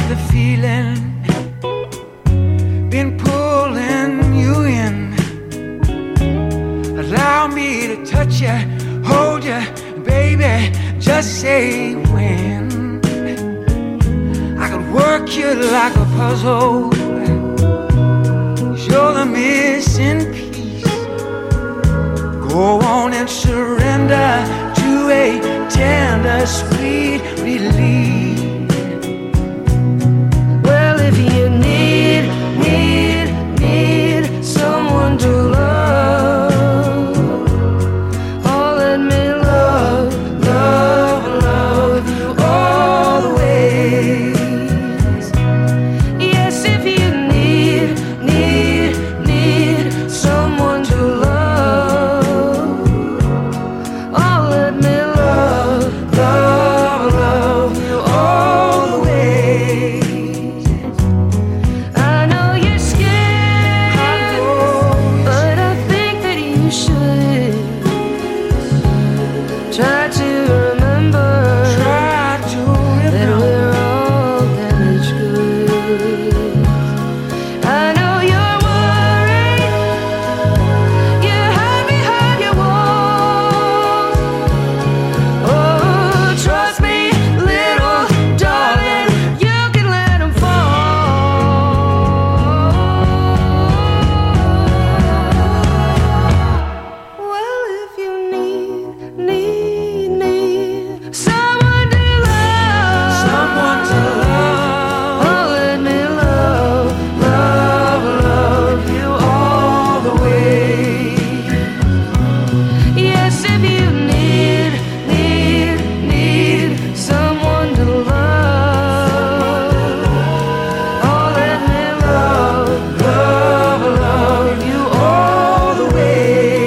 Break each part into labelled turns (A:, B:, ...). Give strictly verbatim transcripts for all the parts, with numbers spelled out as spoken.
A: with the feeling, been pulling you in. Allow me to touch you, hold you, baby, just say when. I could work you like a puzzle, 'cause you're the missing piece. Go on and surrender to a tender, sweet release. Well, if you need, need, need someone to love, oh, let me love, love, love you all the ways. Yes, if you need, need, need someone to love, oh, let me love, love, love you all the ways. I know you're scared, but I think that you should try to remember, try to remember that we're all damaged goods. I know you're worried, you hide behind your walls. Oh, trust me, little darling, you can let them fall. Well, if you need, need, need someone to love, someone to love, oh, let me love, love, love you all the way. Yes, if you need, need, need someone to love, oh, let me love, love, love you all the way.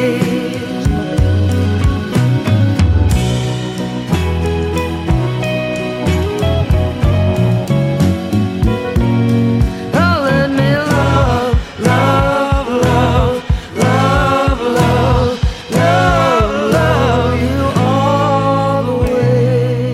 A: Oh, let me love, love, love, love, love, love, love you all the way.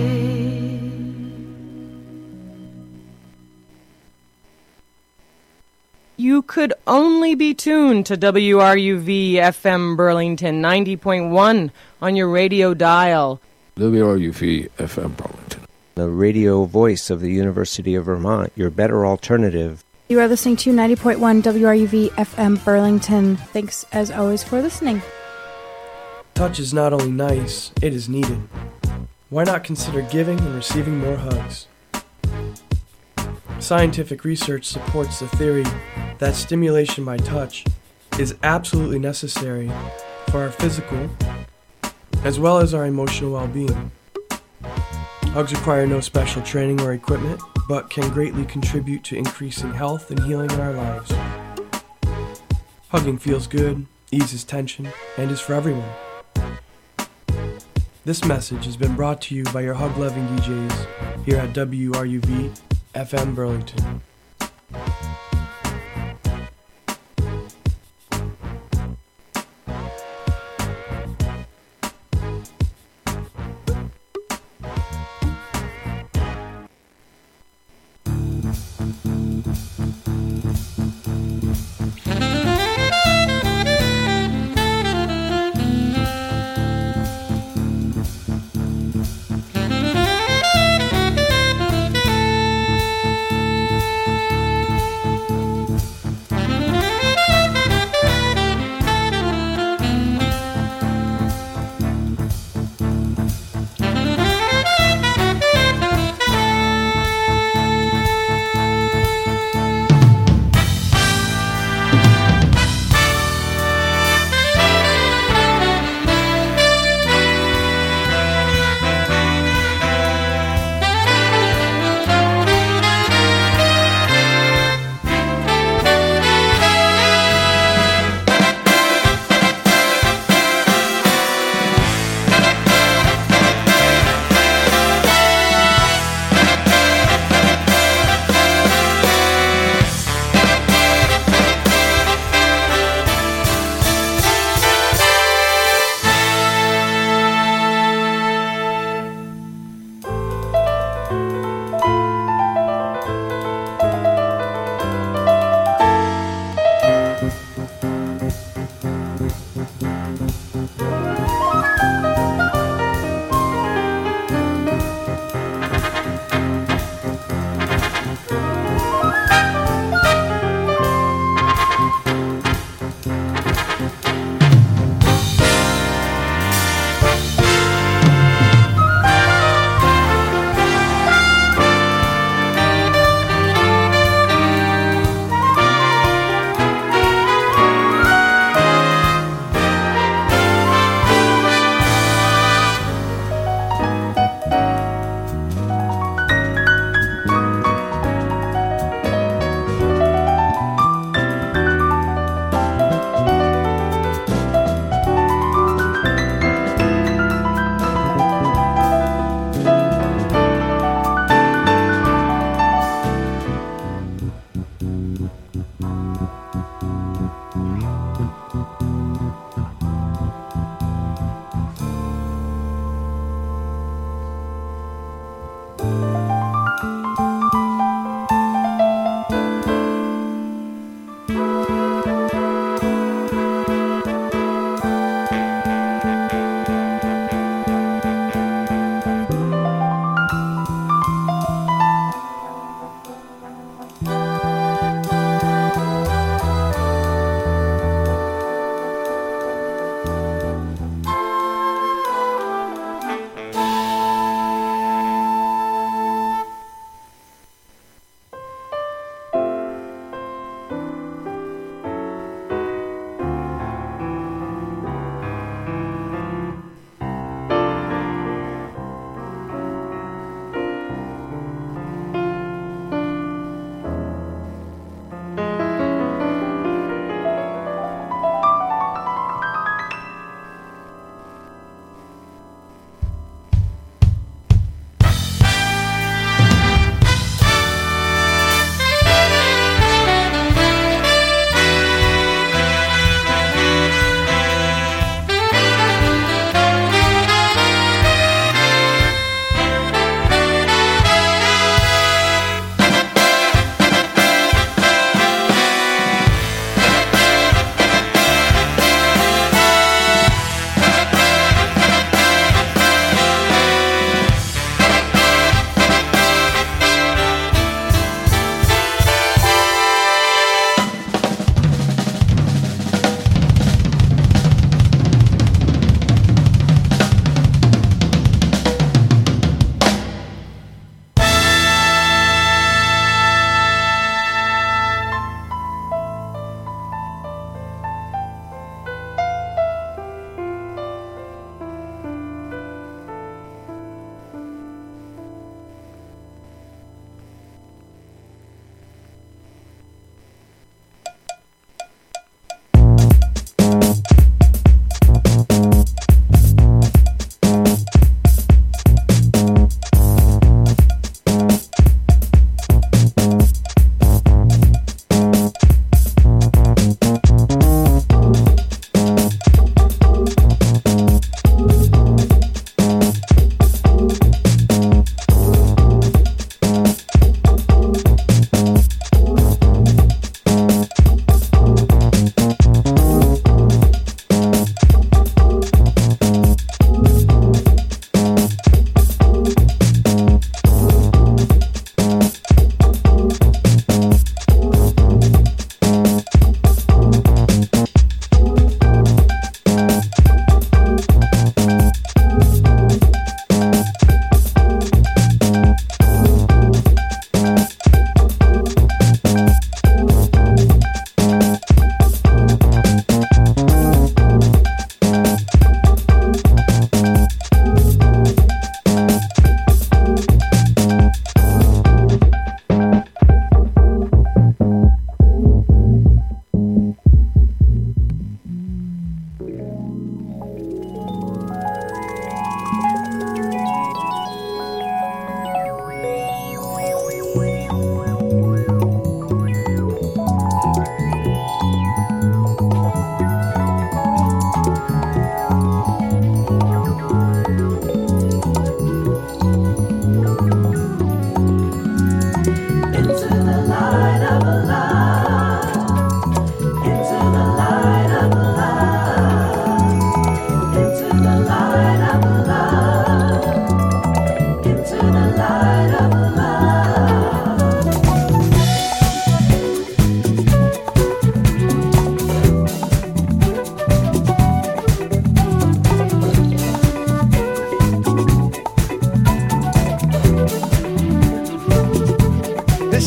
B: You could only be tuned to W R U V F M Burlington ninety point one on your radio dial.
C: W R U V F M Burlington.
D: The radio voice of the University of Vermont, your better alternative.
E: You are listening to ninety point one W R U V F M Burlington. Thanks, as always, for listening.
F: Touch is not only nice, it is needed. Why not consider giving and receiving more hugs? Scientific research supports the theory that stimulation by touch is absolutely necessary for our physical as well as our emotional well-being. Hugs require no special training or equipment, but can greatly contribute to increasing health and healing in our lives. Hugging feels good, eases tension, and is for everyone. This message has been brought to you by your hug-loving D Js here at W R U V F M Burlington.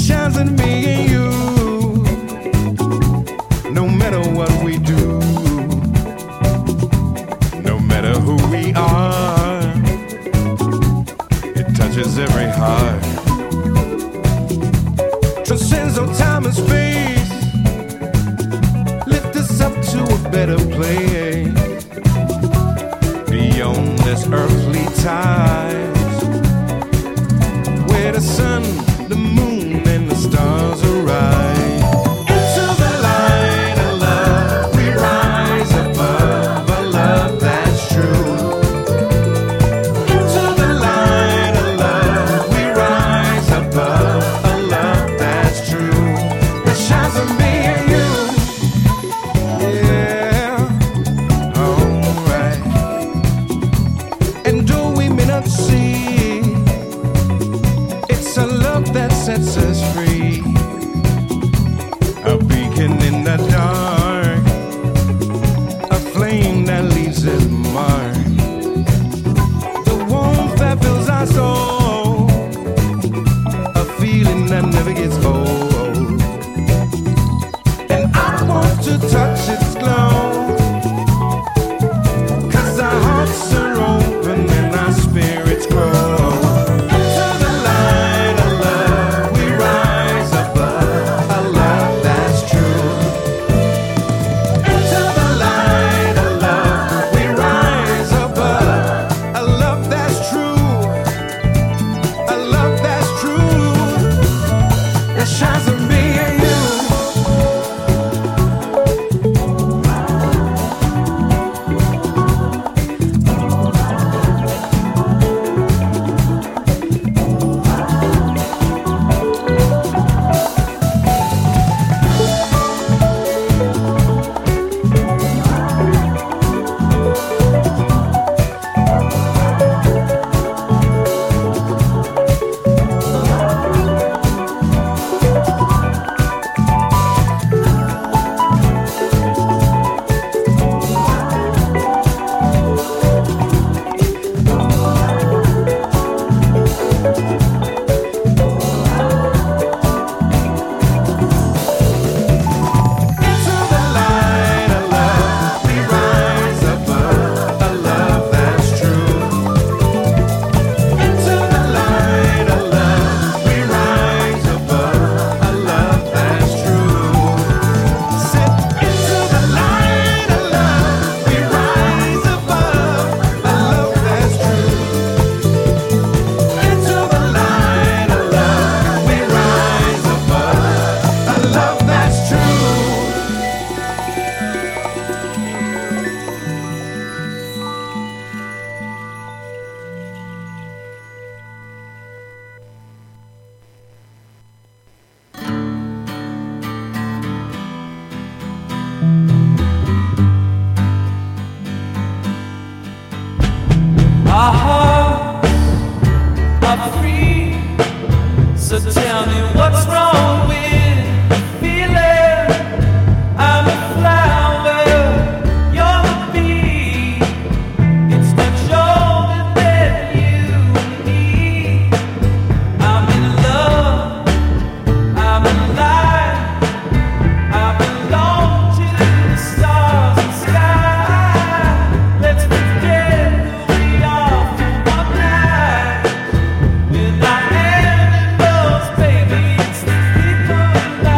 G: shines in me and you. No matter what we do, no matter who we are, it touches every heart. Transcends all time and space, lift us up to a better place, beyond this earthly ties, where the sun, the moon, and the stars arise. Into the light of love, we rise above a love that's true. Into the light of love, we rise above a love that's true. That shines on me and you. Yeah, alright. And though we may not see, it's a love that sets us free. A beacon in the dark, a flame that leaves its mark. The warmth that fills our soul, a feeling that never gets old. And I want to touch its glow, 'cause our hearts are open and our spirits grow. Into the light of love, we rise above a love that's true. Into the light of love, we rise above a love that's true. A love that's true, that shines on me and you. Into the light of love, we rise above a love that's true. Into the light of love, we rise above a love that's true. Sit into the light of love, we rise above a love that's true. Into the light of love, we rise above a love that's true.
A: Our hearts are free, so tell me what's wrong with the feeling. I'm a flower, you're a bee. It's much older than you and me. I'm in love, I'm alive, I belong to the stars and sky. Let's forget who we are for one night. We're not animals, baby, it's the people in life.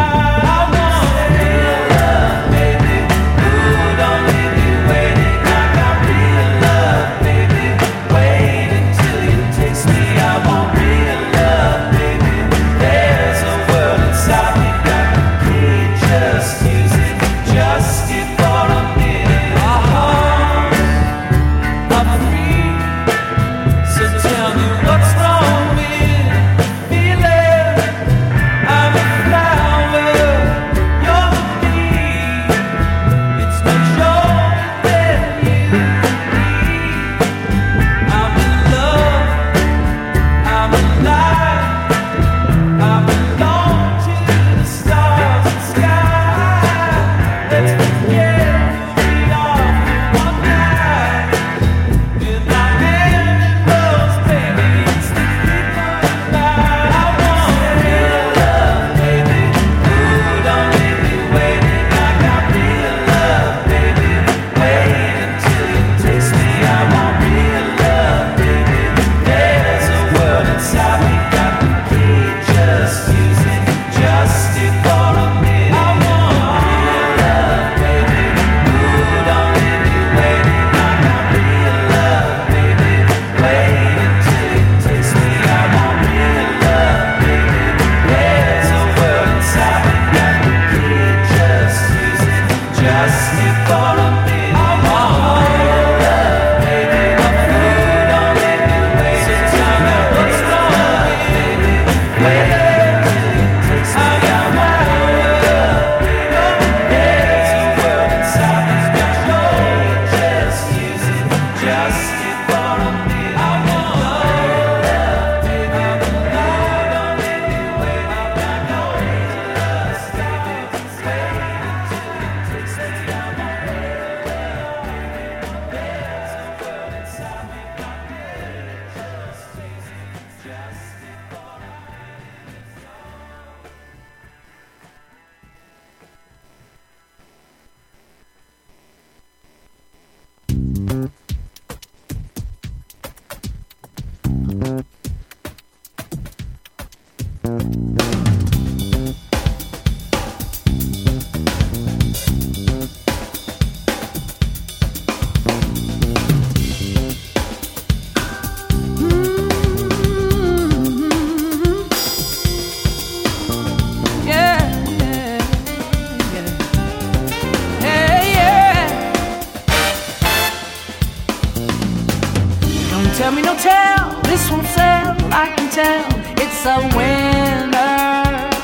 H: a winner.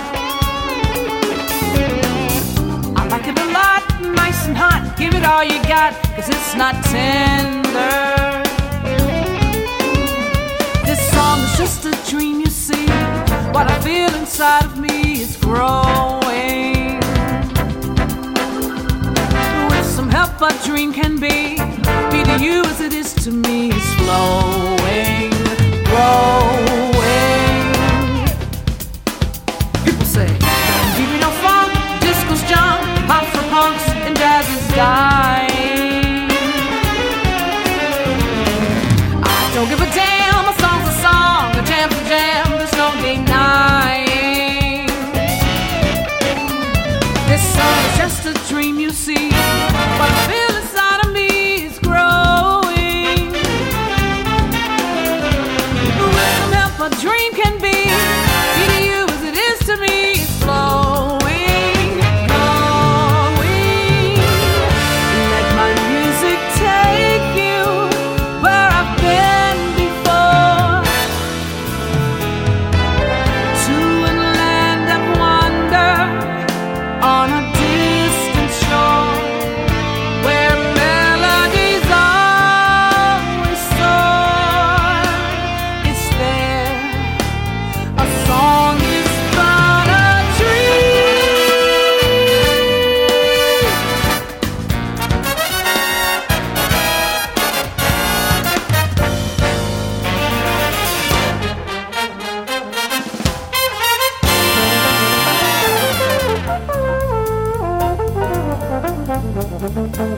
H: I like it a lot, nice and hot. Give it all you got, cause it's not tender. This song is just a dream, you see. What I feel inside of me is growing. With some help, a dream can be. Be to you as it is to me. It's flowing, growing. People say, give me no funk, disco's jump, hot for punks, and jazz is dying. I don't give a damn, a song's a song, a jam's a jam, there's no denying. This song is just a dream, you see. What I feel inside of me is growing. With some help, a dream can be. Be to you as it is to me. It's flowing, going. Let my music take you where I've been before, to a land of wonder on a distant shore, where melodies always soar. It's there, a song is but a dream.